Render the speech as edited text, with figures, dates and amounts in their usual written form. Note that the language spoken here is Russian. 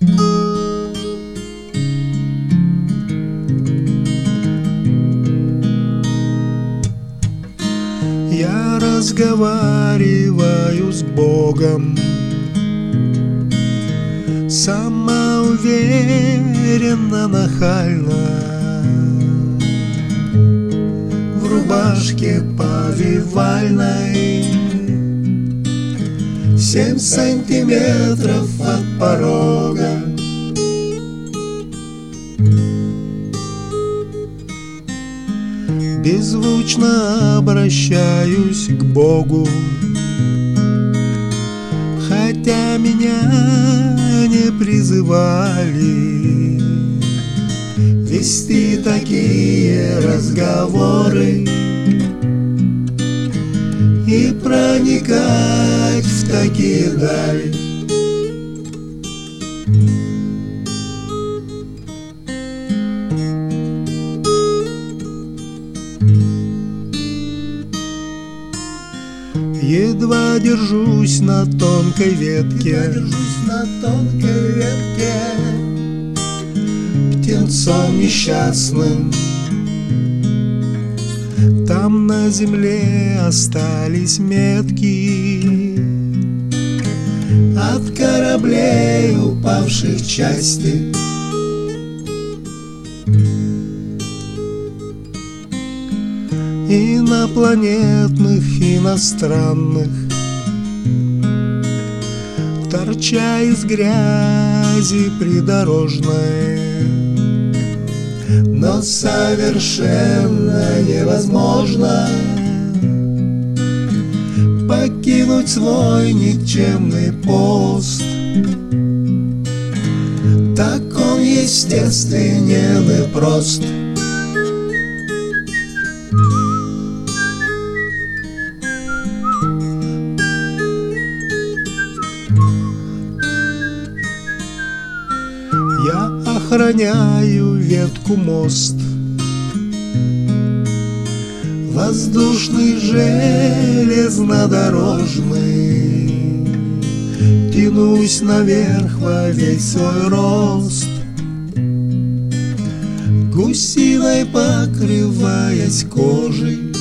Я разговариваю с Богом, самоуверенно, нахально, в рубашке повивальной, 7 сантиметров от порога. Беззвучно обращаюсь к Богу, хотя меня не призывали вести такие разговоры и проникать в такие дали. Едва держусь на тонкой ветке, птенцом несчастным. Там на земле остались метки от кораблей, упавших части. Инопланетных, иностранных, торча из грязи придорожной. Но совершенно невозможно покинуть свой никчемный пост. Так он естественен и прост. Я охраняю ветку мост, воздушный железнодорожный, тянусь наверх во весь свой рост, гусиной покрываясь кожей.